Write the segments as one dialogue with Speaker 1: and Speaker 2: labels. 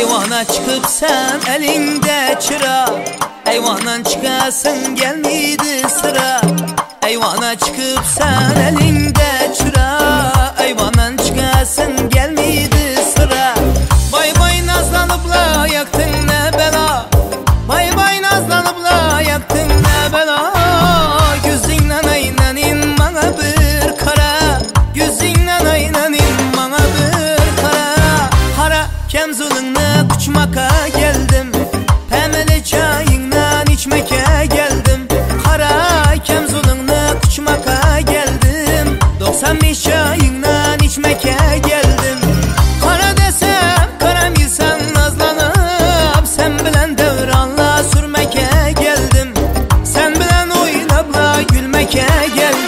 Speaker 1: Eyvana çıkıp sen elinde çıra, eyvandan çıkasın gelmedi sıra. Eyvana çıkıp sen elinde çıra, eyvandan çıkasın gelmedi sıra. Bay bay nazlanıpla yaktın ne bela, bay bay nazlanıpla yaktın ne bela. Gözünden aynanin bana bir kara, gözünden aynanin bana bir kara. Hara kem zulünle kuçmaka geldim, pemeli çayından içmeke geldim. Hara kem zulünle kuçmaka geldim, 95 çayından içmeke geldim. Kara desem karamıysan nazlanıp, sen bilen devranla sürmeke geldim. Sen bilen oynapla gülmeke geldim.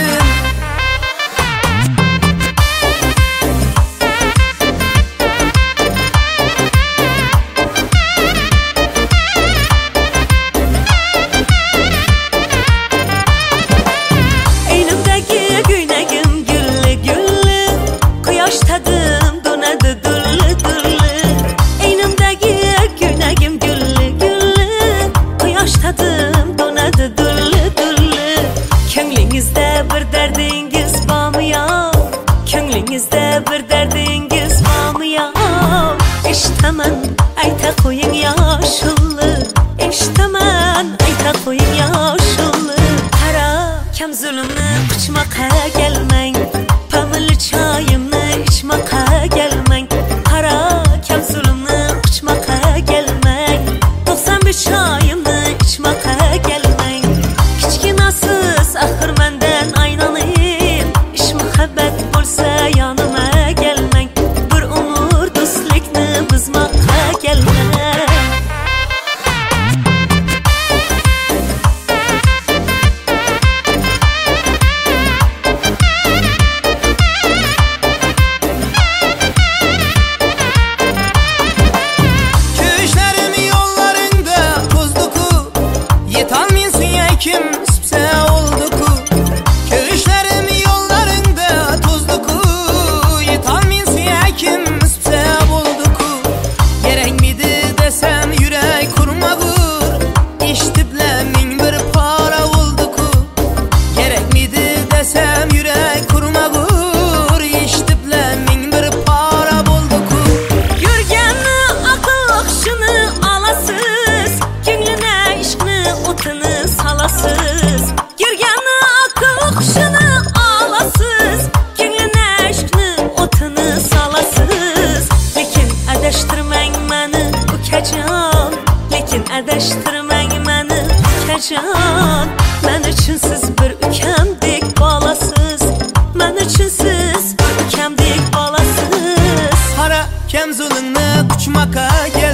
Speaker 2: Tadım donadı güllü güllü, eynimdeki günagim güllü güllü. Quyosh tadım donadı güllü güllü. Ko'nglingizda bir dardingiz bormi yo'q? Ko'nglingizda bir dardingiz bormi yo'q? Eshitaman ayta qo'ying yoshulli, eshitaman ayta qo'ying yoshulli. Qara kam zulmni quchmoqqa kelmang, pamili choyimni içmaka gelmeng. Qara kam zulmni quchmoqqa gelmeng, 95 choyimni ichmoqqa gelmeng. Kichkinasiz axir mendan aynaning, ish muhabbat bo'lsa yonima gelmeng. Bir umr do'stlikni buzmoqqa gelmeng.
Speaker 1: Kim süpse oldu ku, köşlerim yollarında tozdu ku. Yetalmin kim süpse oldu ku. Gerek miydi desem yürek kurma kur, İştiplemin bir para oldu ku. Gerek miydi desem yürek kurma kur, İştiplemin bir para oldu ku.
Speaker 2: Yürgenni akıl akşını alasız, Könlüne işkni otunu salasız. Yürgenni akıl akşını alasız, Könlüne işkni otunu salasız. Lekin adashtirmang meni ukajon, lekin adashtirmang meni ukajon. Men uchun siz bir ukamdek bolasiz, men uchun siz bir ukamdek bolasiz.
Speaker 1: Qara kam zulmni quchmoqqa